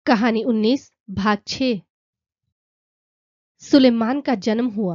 कहानी 19 भाग 6। सुलेमान का जन्म हुआ।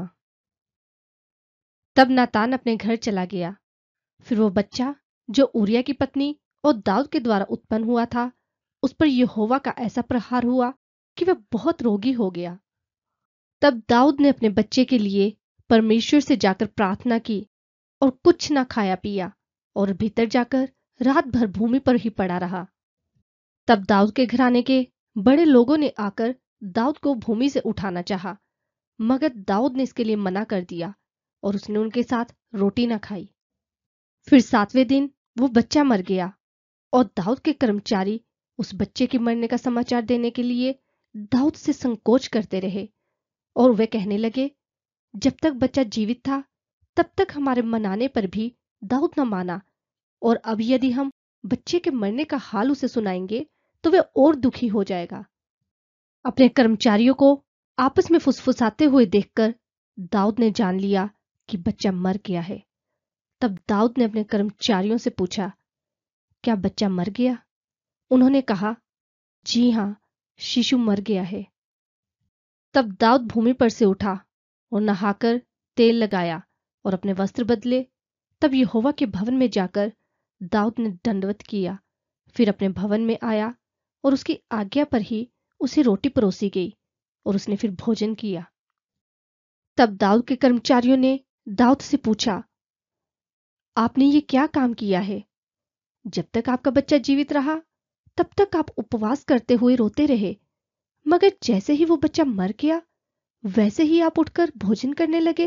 तब नातान अपने घर चला गया। फिर वो बच्चा जो उरिया की पत्नी और दाऊद के द्वारा उत्पन्न हुआ था, उस पर यहोवा का ऐसा प्रहार हुआ कि वह बहुत रोगी हो गया। तब दाऊद ने अपने बच्चे के लिए परमेश्वर से जाकर प्रार्थना की और कुछ ना खाया पिया और भीतर जाकर रात भर भूमि पर ही पड़ा रहा। तब दाऊद के घराने के बड़े लोगों ने आकर दाऊद को भूमि से उठाना चाहा, मगर दाऊद ने इसके लिए मना कर दिया और उसने उनके साथ रोटी न खाई। फिर 7वें दिन वो बच्चा मर गया और दाऊद के कर्मचारी उस बच्चे के मरने का समाचार देने के लिए दाऊद से संकोच करते रहे और वे कहने लगे, जब तक बच्चा जीवित था तब तक हमारे मनाने पर भी दाऊद न माना, और अब यदि हम बच्चे के मरने का हाल उसे सुनाएंगे तो वह और दुखी हो जाएगा। अपने कर्मचारियों को आपस में फुसफुसाते हुए देखकर दाऊद ने जान लिया कि बच्चा मर गया है। तब दाऊद ने अपने कर्मचारियों से पूछा, क्या बच्चा मर गया? उन्होंने कहा, जी हां, शिशु मर गया है। तब दाऊद भूमि पर से उठा और नहाकर तेल लगाया और अपने वस्त्र बदले। तब यहोवा के भवन में जाकर दाऊद ने दंडवत किया। फिर अपने भवन में आया और उसकी आज्ञा पर ही उसे रोटी परोसी गई और उसने फिर भोजन किया। तब दाऊद के कर्मचारियों ने दाऊद से पूछा, आपने ये क्या काम किया है? जब तक आपका बच्चा जीवित रहा तब तक आप उपवास करते हुए रोते रहे, मगर जैसे ही वो बच्चा मर गया वैसे ही आप उठकर भोजन करने लगे।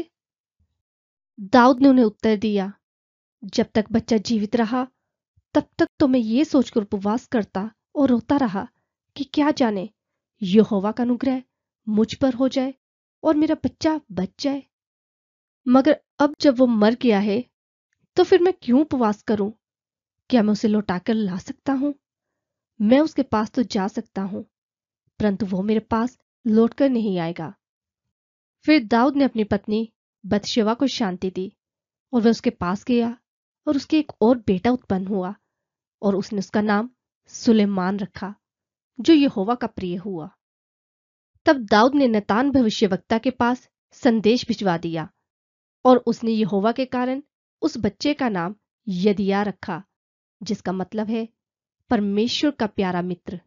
दाऊद ने उन्हें उत्तर दिया, जब तक बच्चा जीवित रहा तब तक तो मैं ये सोचकर उपवास करता और रोता रहा कि क्या जाने यहोवा का अनुग्रह मुझ पर हो जाए और मेरा बच्चा बच जाए। मगर अब जब वो मर गया है तो फिर मैं क्यों उपवास करूं? क्या मैं उसे लौटाकर ला सकता हूं? मैं उसके पास तो जा सकता हूं, परंतु वो मेरे पास लौटकर नहीं आएगा। फिर दाऊद ने अपनी पत्नी बतशेबा को शांति दी और वह उसके पास गया और उसके एक और बेटा उत्पन्न हुआ और उसने उसका नाम सुलेमान रखा, जो यहोवा का प्रिय हुआ। तब दाऊद ने नतान भविष्यवक्ता के पास संदेश भिजवा दिया और उसने यहोवा के कारण उस बच्चे का नाम यदिया रखा, जिसका मतलब है परमेश्वर का प्यारा मित्र।